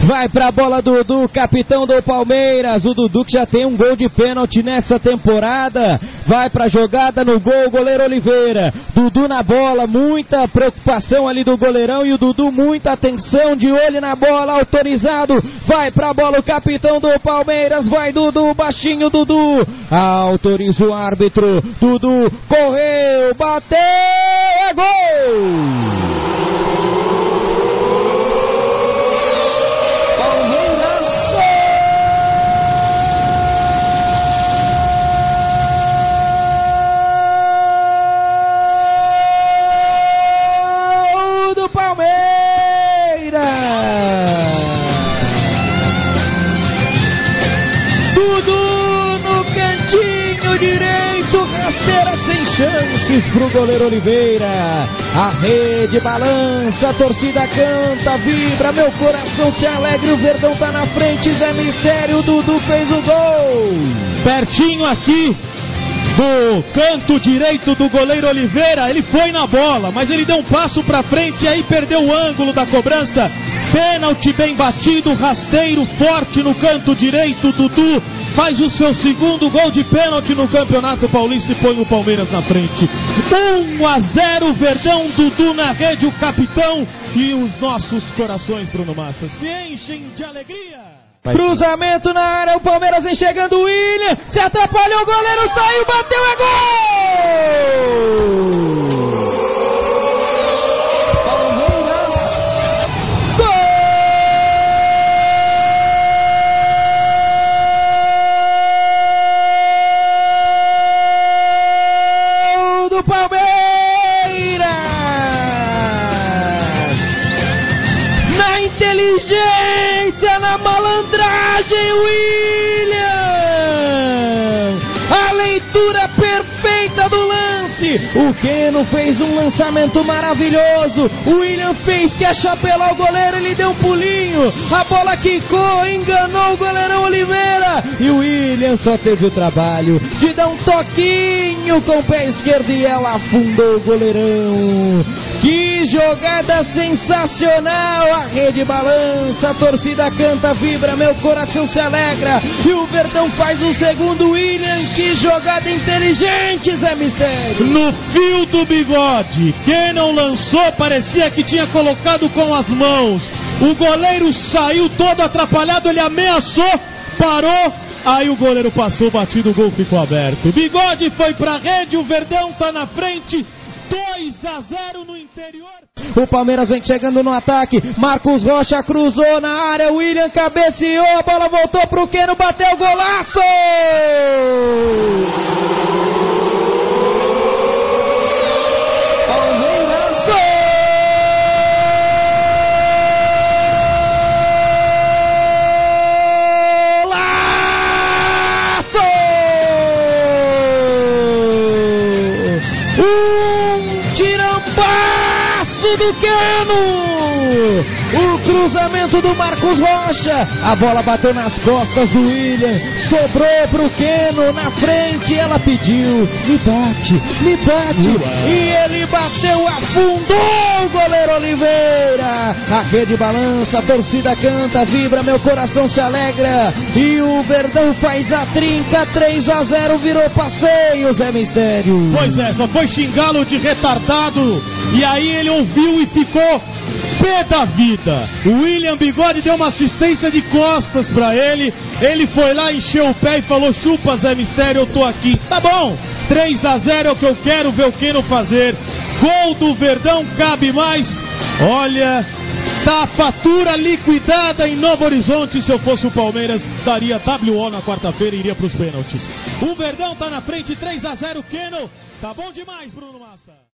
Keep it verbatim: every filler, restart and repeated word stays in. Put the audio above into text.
Vai pra bola Dudu, capitão do Palmeiras. O Dudu que já tem um gol de pênalti nessa temporada. Vai pra jogada no gol, goleiro Oliveira. Dudu na bola, muita preocupação ali do goleirão. E o Dudu, muita atenção, de olho na bola, autorizado. Vai pra bola o capitão do Palmeiras. Vai Dudu, baixinho Dudu. Autoriza o árbitro. Dudu correu, bateu, é gol! Chances pro goleiro Oliveira. A rede balança, a torcida canta, vibra, meu coração se alegra, o Verdão tá na frente, Zé Mistério, Dudu fez o gol. Pertinho aqui do canto direito do goleiro Oliveira, ele foi na bola, mas ele deu um passo pra frente e aí perdeu o ângulo da cobrança. Pênalti bem batido, rasteiro forte no canto direito. Dudu faz o seu segundo gol de pênalti no Campeonato Paulista e põe o Palmeiras na frente. um a zero, Verdão, Dudu na rede, o capitão, e os nossos corações, Bruno Massa, se enchem de alegria. Cruzamento na área, o Palmeiras vem chegando, o William se atrapalhou, o goleiro saiu, bateu, é gol! Inteligência na malandragem, William! A leitura perfeita do lance. O Keno fez um lançamento maravilhoso. O William fez que achapelar o goleiro, ele deu um pulinho. A bola quicou, enganou o goleirão Oliveira. E o William só teve o trabalho de dar um toquinho com o pé esquerdo e ela afundou o goleirão. Que jogada sensacional, a rede balança, a torcida canta, vibra, meu coração se alegra, e o Verdão faz um segundo, William, que jogada inteligente, Zé Mistério. No fio do bigode, quem não lançou parecia que tinha colocado com as mãos, o goleiro saiu todo atrapalhado, ele ameaçou, parou, aí o goleiro passou, batido, o gol ficou aberto. Bigode foi pra rede, o Verdão tá na frente, dois a zero no interior. O Palmeiras vem chegando no ataque. Marcos Rocha cruzou na área. William cabeceou. A bola voltou pro Keno. Bateu, golaço! Do Keno, o cruzamento do Marcos Rocha, a bola bateu nas costas do William, sobrou pro Keno, na frente, ela pediu, me bate, me bate, Ué. E ele bateu, afundou o goleiro Oliveira, a rede balança, a torcida canta, vibra, meu coração se alegra, e o Verdão faz a trinca, três a zero, virou passeio, Zé Mistério. Pois é, só foi xingá-lo de retardado, e aí ele ouviu e ficou pé da vida. O William Bigode deu uma assistência de costas pra ele, ele foi lá, encheu o pé e falou, chupa Zé Mistério, eu tô aqui. Tá bom, três a zero é o que eu quero ver o Keno fazer. Gol do Verdão, cabe mais. Olha, tá a fatura liquidada em Novo Horizonte. Se eu fosse o Palmeiras, daria W O na quarta-feira e iria pros pênaltis. O Verdão tá na frente, três a zero, Keno. Tá bom demais, Bruno Massa.